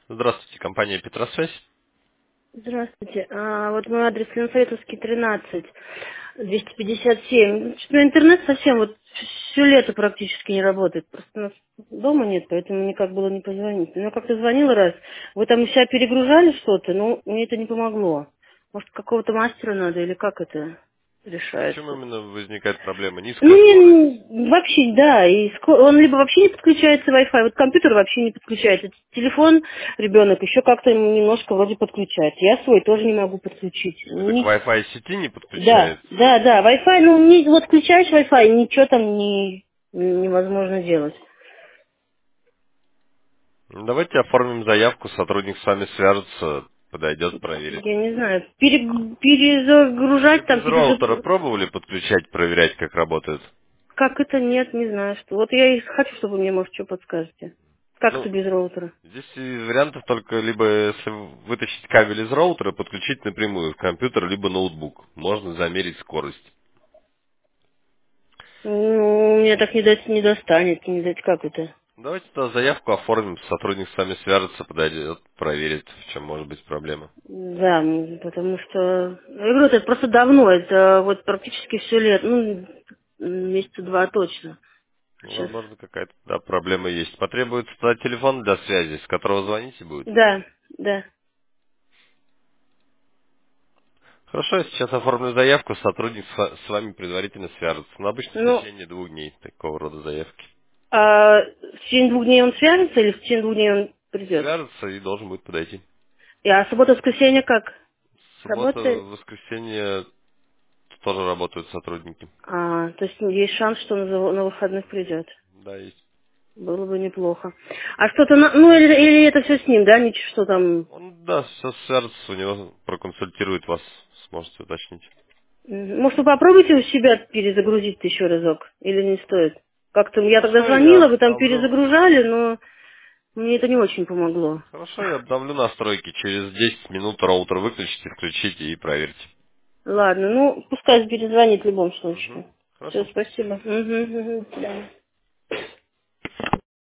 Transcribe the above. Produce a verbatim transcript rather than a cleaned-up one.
Здравствуйте, компания Петросвязь. Здравствуйте. А, вот мой адрес Ленсоветовский, тринадцать, двести пятьдесят семь. Что-то у меня интернет совсем вот все лето практически не работает. Просто у нас дома нет, поэтому никак было не позвонить. Но я как-то звонила раз. Вы там у себя перегружали что-то, но мне это не помогло. Может, какого-то мастера надо или как это В чем решается? именно возникает проблема? Ну, Низкая скорость? не- вообще, да, и ско- он либо вообще не подключается Wi-Fi, вот компьютер вообще не подключается, телефон ребенок еще как-то немножко вроде подключает, я свой тоже не могу подключить. Это к Ни- Wi-Fi сети не Да, подключается? да, да, Wi-Fi, ну, не- вот включаешь Wi-Fi, ничего там не, невозможно делать. Ну, давайте оформим заявку, сотрудник с вами свяжется, подойдет, проверит. Я не знаю, пере- перезагружать Вы там, без роутера перезагружать. пробовали подключать, проверять, как работает? Как это нет, не знаю что. Вот я и хочу, чтобы вы мне, может, что подскажете. Как это Ну, без роутера? здесь из вариантов только либо если вытащить кабель из роутера, подключить напрямую в компьютер, либо ноутбук. Можно замерить скорость. Ну, меня так не, до- не достанет, не дать, как это? Давайте тогда заявку оформим, сотрудник с вами свяжется, подойдет, проверит, в чем может быть проблема. Да, м, потому что... Я говорю, это просто давно, это вот практически все лет, ну, м, месяца два точно. Ну, Сейчас. возможно, какая-то да, проблема есть. Потребуется тогда телефон для связи, с которого звоните будет. Да, да. Хорошо, я сейчас оформлю заявку, сотрудник с ва- с вами предварительно свяжется. Но обычно в Ну, течение двух дней такого рода заявки. а в течение двух дней он свяжется или в течение двух дней он придет? Свяжется и должен будет подойти. И, а суббота-воскресенье как? Суббота, Работает? воскресенье тоже работают сотрудники. А, то есть есть шанс, что он за- на выходных придет. Да, есть. Было бы неплохо. А что-то, на- ну или, или это все с ним, да, ничего, что там... Он, да, сейчас свяжется, у него проконсультирует вас, сможете уточнить. Мгм. Может, вы попробуйте у себя перезагрузить еще разок? Или не стоит? Как-то я тогда Хорошо, я звонила, вы там обновлю. перезагружали, но мне это не очень помогло. Хорошо, я обновлю настройки. Через десять минут роутер выключите, включите и проверьте. Ладно, ну, пускай перезвонит в любом Угу. случае. Все, Хорошо. спасибо. Мгм, мгм, до свидания.